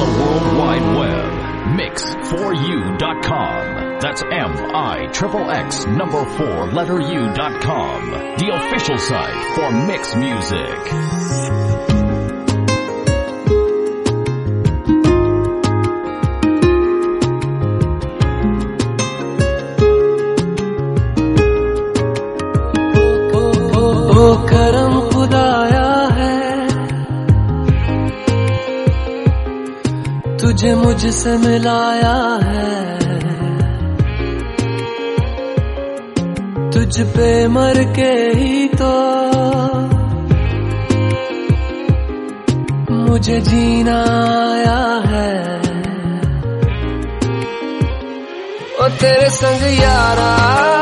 the World Wide Web. Mix4u.com. That's MIXXX4u.com. The official site for Mix Music. ओ करम खुदाया है, तुझे मुझसे मिलाया है, तुझ पे मर के ही तो मुझे जीना आया है। ओ तेरे संग यारा